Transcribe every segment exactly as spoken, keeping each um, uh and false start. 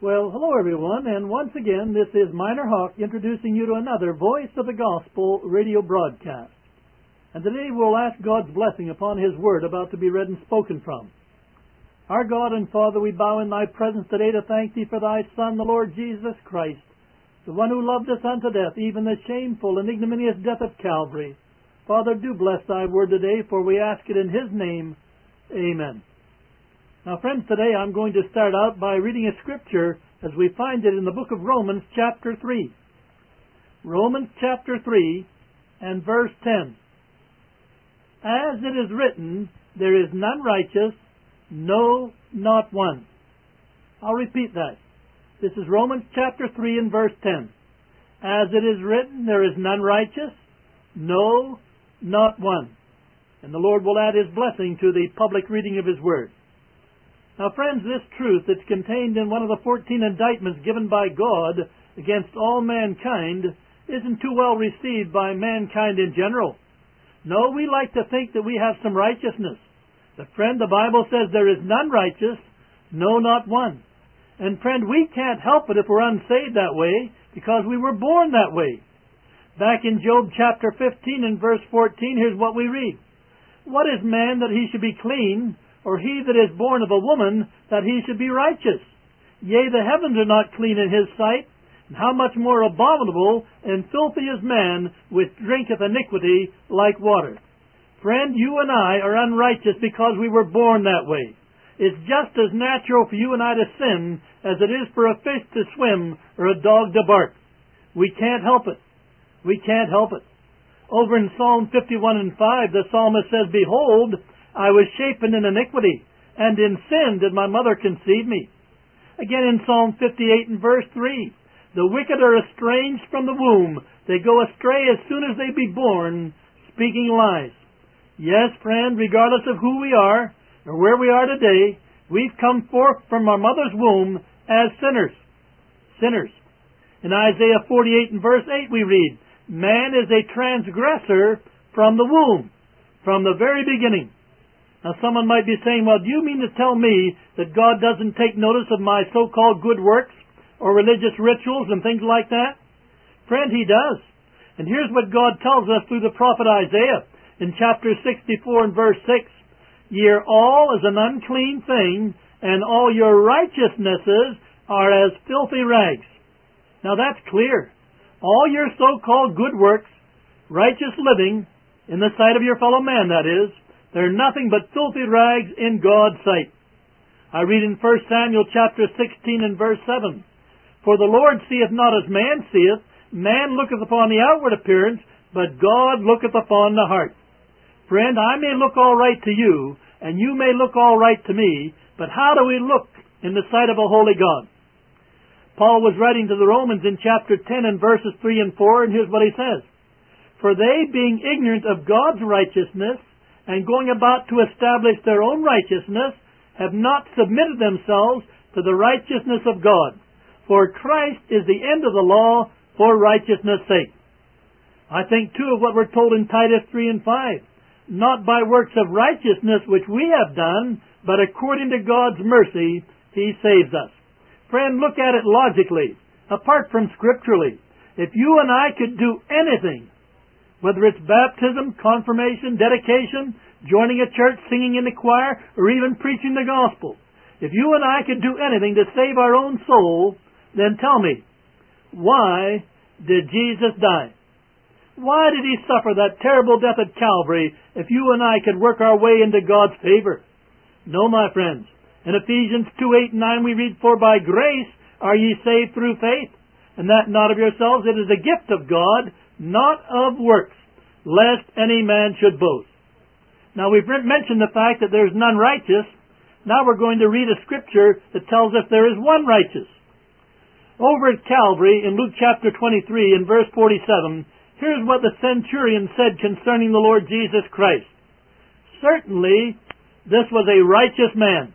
Well, hello everyone, and once again, this is Minor Hawk introducing you to another Voice of the Gospel radio broadcast. And today we'll ask God's blessing upon His Word about to be read and spoken from. Our God and Father, we bow in Thy presence today to thank Thee for Thy Son, the Lord Jesus Christ, the one who loved us unto death, even the shameful and ignominious death of Calvary. Father, do bless Thy Word today, for we ask it in His name. Amen. Now, friends, today I'm going to start out by reading a scripture as we find it in the book of Romans, chapter three. Romans, chapter three, and verse ten. As it is written, there is none righteous, no, not one. I'll repeat that. This is Romans, chapter three, and verse ten. As it is written, there is none righteous, no, not one. And the Lord will add His blessing to the public reading of His Word. Now, friends, this truth that's contained in one of the fourteen indictments given by God against all mankind isn't too well received by mankind in general. No, we like to think that we have some righteousness. But, friend, the Bible says there is none righteous, no, not one. And, friend, we can't help it if we're unsaved that way because we were born that way. Back in Job chapter fifteen and verse fourteen, here's what we read. What is man that he should be clean, or he that is born of a woman, that he should be righteous? Yea, the heavens are not clean in his sight, and how much more abominable and filthy is man, which drinketh iniquity like water. Friend, you and I are unrighteous because we were born that way. It's just as natural for you and I to sin as it is for a fish to swim or a dog to bark. We can't help it. We can't help it. Over in Psalm fifty-one and five, the psalmist says, Behold, I was shapen in iniquity, and in sin did my mother conceive me. Again in Psalm fifty-eight and verse three, the wicked are estranged from the womb. They go astray as soon as they be born, speaking lies. Yes, friend, regardless of who we are, or where we are today, we've come forth from our mother's womb as sinners. Sinners. In Isaiah forty-eight and verse eight we read, Man is a transgressor from the womb, from the very beginning. Now, someone might be saying, well, do you mean to tell me that God doesn't take notice of my so-called good works or religious rituals and things like that? Friend, He does. And here's what God tells us through the prophet Isaiah in chapter sixty-four and verse six. Ye are all as an unclean thing, and all your righteousnesses are as filthy rags. Now, that's clear. All your so-called good works, righteous living, in the sight of your fellow man, that is, they're nothing but filthy rags in God's sight. I read in First Samuel chapter sixteen and verse seven. For the Lord seeth not as man seeth, man looketh upon the outward appearance, but God looketh upon the heart. Friend, I may look all right to you, and you may look all right to me, but how do we look in the sight of a holy God? Paul was writing to the Romans in chapter ten and verses three and four, and here's what he says. For they, being ignorant of God's righteousness, and going about to establish their own righteousness, have not submitted themselves to the righteousness of God. For Christ is the end of the law for righteousness' sake. I think, too, of what we're told in Titus three and five. Not by works of righteousness which we have done, but according to God's mercy, He saves us. Friend, look at it logically, apart from scripturally. If you and I could do anything, whether it's baptism, confirmation, dedication, joining a church, singing in the choir, or even preaching the gospel. If you and I could do anything to save our own soul, then tell me, why did Jesus die? Why did He suffer that terrible death at Calvary if you and I could work our way into God's favor? No, my friends. In Ephesians two, eight, and nine we read, For by grace are ye saved through faith, and that not of yourselves, it is a gift of God, not of works, lest any man should boast. Now, we've mentioned the fact that there's none righteous. Now we're going to read a scripture that tells us there is one righteous. Over at Calvary, in Luke chapter twenty-three, in verse forty-seven, here's what the centurion said concerning the Lord Jesus Christ. Certainly, this was a righteous man.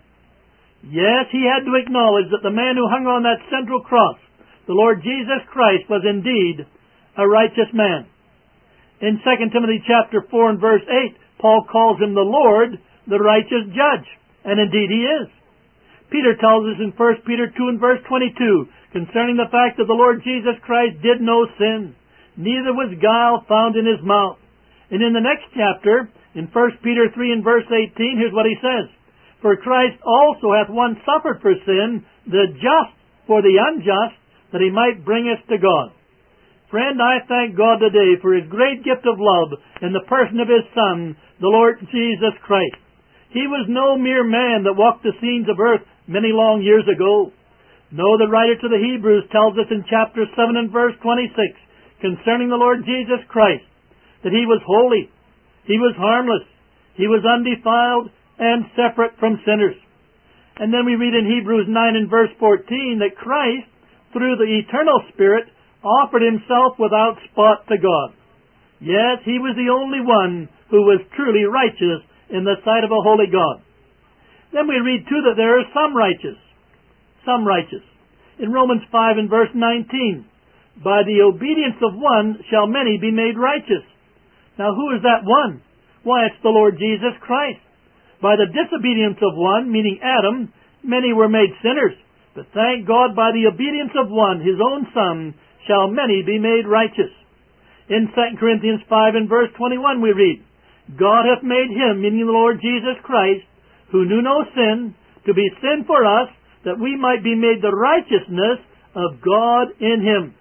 Yes, he had to acknowledge that the man who hung on that central cross, the Lord Jesus Christ, was indeed a righteous man. In Second Timothy chapter four and verse eight, Paul calls Him the Lord, the righteous judge. And indeed He is. Peter tells us in First Peter two and verse twenty-two, concerning the fact that the Lord Jesus Christ did no sin, neither was guile found in his mouth. And in the next chapter, in First Peter three and verse eighteen, here's what he says. For Christ also hath once suffered for sin, the just for the unjust, that he might bring us to God. Friend, I thank God today for his great gift of love in the person of his Son, the Lord Jesus Christ. He was no mere man that walked the scenes of earth many long years ago. No, the writer to the Hebrews tells us in chapter seven and verse twenty-six, concerning the Lord Jesus Christ, that he was holy, he was harmless, he was undefiled, and separate from sinners. And then we read in Hebrews nine and verse fourteen that Christ, through the eternal Spirit, offered himself without spot to God. Yes, he was the only one who was truly righteous in the sight of a holy God. Then we read too that there are some righteous. Some righteous. In Romans five and verse nineteen, by the obedience of one shall many be made righteous. Now who is that one? Why, it's the Lord Jesus Christ. By the disobedience of one, meaning Adam, many were made sinners. But thank God, by the obedience of one, his own Son, shall many be made righteous. In Second Corinthians five and verse twenty-one we read, God hath made him, meaning the Lord Jesus Christ, who knew no sin, to be sin for us, that we might be made the righteousness of God in him.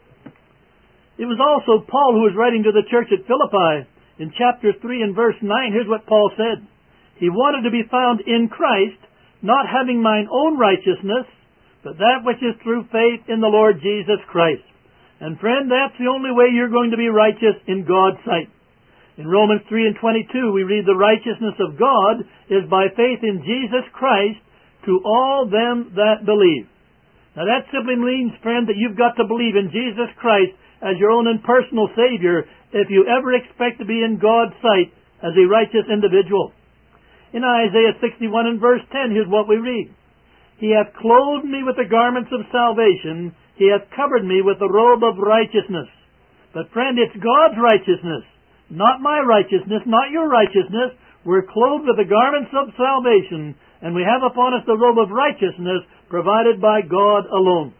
It was also Paul who was writing to the church at Philippi. In chapter three and verse nine, here's what Paul said. He wanted to be found in Christ, not having mine own righteousness, but that which is through faith in the Lord Jesus Christ. And friend, that's the only way you're going to be righteous in God's sight. In Romans three and twenty-two, we read, the righteousness of God is by faith in Jesus Christ to all them that believe. Now that simply means, friend, that you've got to believe in Jesus Christ as your own and personal Savior if you ever expect to be in God's sight as a righteous individual. In Isaiah sixty-one and verse ten, here's what we read. He hath clothed me with the garments of salvation. He hath covered me with the robe of righteousness. But friend, it's God's righteousness, not my righteousness, not your righteousness. We're clothed with the garments of salvation, and we have upon us the robe of righteousness provided by God alone.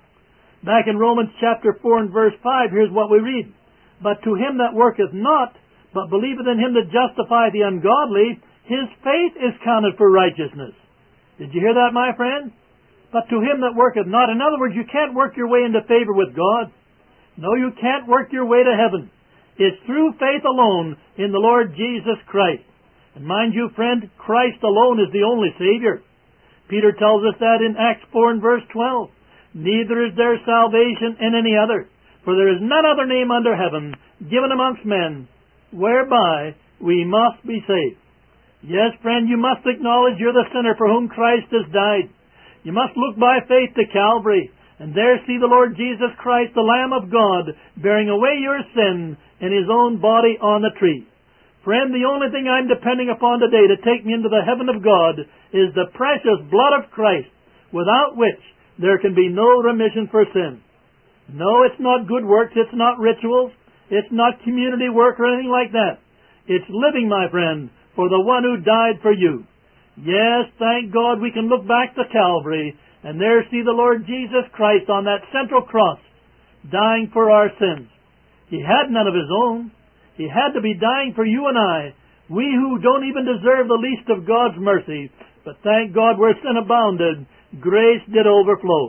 Back in Romans chapter four and verse five, here's what we read. But to him that worketh not, but believeth in him that justifieth the ungodly, his faith is counted for righteousness. Did you hear that, my friend? But to him that worketh not. In other words, you can't work your way into favor with God. No, you can't work your way to heaven. It's through faith alone in the Lord Jesus Christ. And mind you, friend, Christ alone is the only Savior. Peter tells us that in Acts four and verse twelve. Neither is there salvation in any other, for there is none other name under heaven given amongst men, whereby we must be saved. Yes, friend, you must acknowledge you're the sinner for whom Christ has died. You must look by faith to Calvary, and there see the Lord Jesus Christ, the Lamb of God, bearing away your sin in his own body on the tree. Friend, the only thing I'm depending upon today to take me into the heaven of God is the precious blood of Christ, without which there can be no remission for sin. No, it's not good works, it's not rituals, it's not community work or anything like that. It's living, my friend, for the one who died for you. Yes, thank God we can look back to Calvary and there see the Lord Jesus Christ on that central cross, dying for our sins. He had none of his own. He had to be dying for you and I, we who don't even deserve the least of God's mercy. But thank God where sin abounded, grace did overflow.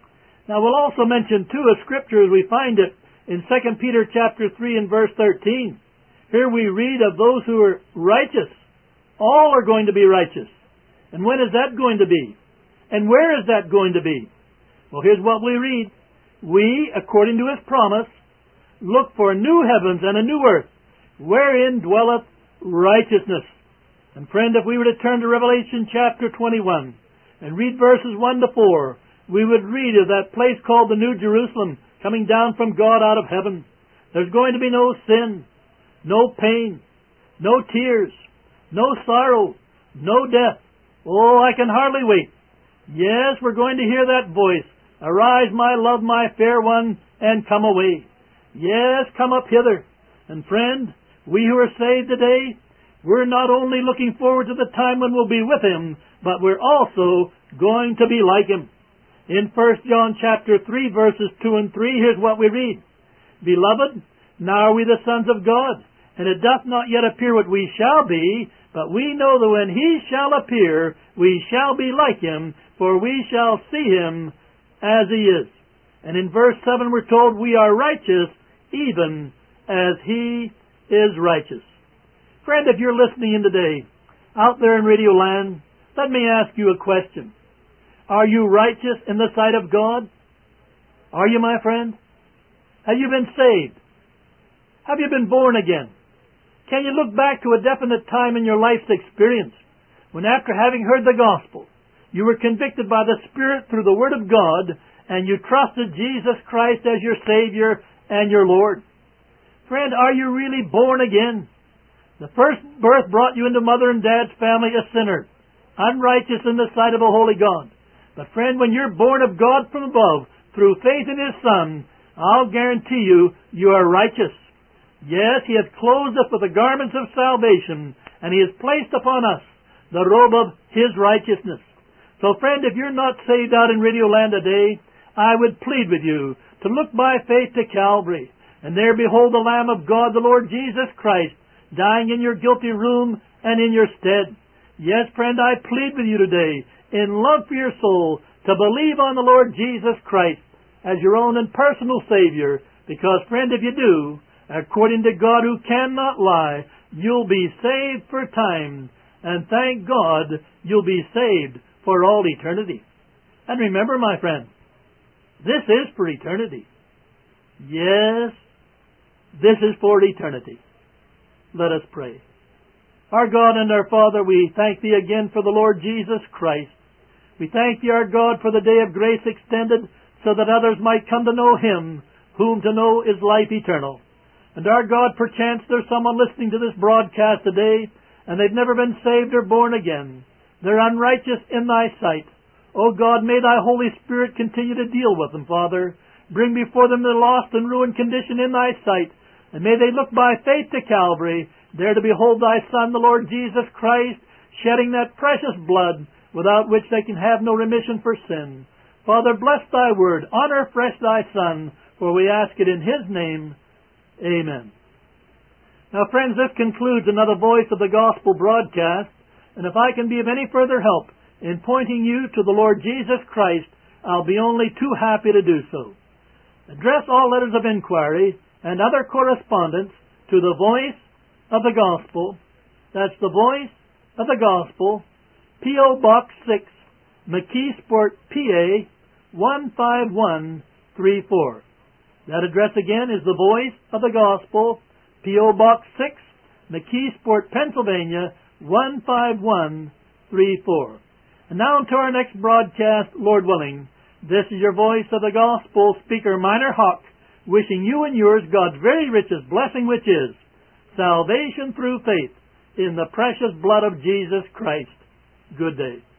Now we'll also mention too a scripture as we find it in Second Peter chapter three and verse thirteen. Here we read of those who are righteous. All are going to be righteous. And when is that going to be? And where is that going to be? Well, here's what we read. We, according to his promise, look for new heavens and a new earth, wherein dwelleth righteousness. And friend, if we were to turn to Revelation chapter twenty-one and read verses one to four, we would read of that place called the New Jerusalem coming down from God out of heaven. There's going to be no sin, no pain, no tears, no sorrow, no death. Oh, I can hardly wait. Yes, we're going to hear that voice. Arise, my love, my fair one, and come away. Yes, come up hither. And friend, we who are saved today, we're not only looking forward to the time when we'll be with him, but we're also going to be like Him. In First John chapter three, verses two and three, here's what we read. Beloved, now are we the sons of God, and it doth not yet appear what we shall be, but we know that when He shall appear, we shall be like Him, for we shall see Him as He is. And in verse seven we're told we are righteous, even as He is righteous. Friend, if you're listening in today, out there in Radio Land, let me ask you a question. Are you righteous in the sight of God? Are you, my friend? Have you been saved? Have you been born again? Can you look back to a definite time in your life's experience when, after having heard the gospel, you were convicted by the Spirit through the Word of God and you trusted Jesus Christ as your Savior and your Lord? Friend, are you really born again? The first birth brought you into mother and dad's family a sinner, unrighteous in the sight of a holy God. But friend, when you're born of God from above, through faith in His Son, I'll guarantee you, you are righteous. Yes, He has clothed us with the garments of salvation, and He has placed upon us the robe of His righteousness. So friend, if you're not saved out in Radio Land today, I would plead with you to look by faith to Calvary, and there behold the Lamb of God, the Lord Jesus Christ, dying in your guilty room and in your stead. Yes, friend, I plead with you today, in love for your soul, to believe on the Lord Jesus Christ as your own and personal Savior, because, friend, if you do, according to God who cannot lie, you'll be saved for time, and thank God you'll be saved for all eternity. And remember, my friend, this is for eternity. Yes, this is for eternity. Let us pray. Our God and our Father, we thank Thee again for the Lord Jesus Christ. We thank Thee, our God, for the day of grace extended so that others might come to know Him, whom to know is life eternal. And our God, perchance there's someone listening to this broadcast today, and they've never been saved or born again. They're unrighteous in Thy sight. O God, may Thy Holy Spirit continue to deal with them, Father. Bring before them the lost and ruined condition in Thy sight, and may they look by faith to Calvary, there to behold Thy Son, the Lord Jesus Christ, shedding that precious blood, without which they can have no remission for sin. Father, bless Thy word, honor fresh Thy Son, for we ask it in His name. Amen. Now, friends, this concludes another Voice of the Gospel broadcast, and if I can be of any further help in pointing you to the Lord Jesus Christ, I'll be only too happy to do so. Address all letters of inquiry and other correspondence to the Voice of the Gospel. That's the Voice of the Gospel, P O Box six, McKeesport, P A one five one three four. That address again is the Voice of the Gospel, P O Box six, McKeesport, Pennsylvania one five one three four. And now to our next broadcast, Lord willing. This is your Voice of the Gospel speaker, Minor Hawk, wishing you and yours God's very richest blessing, which is salvation through faith in the precious blood of Jesus Christ. Good day.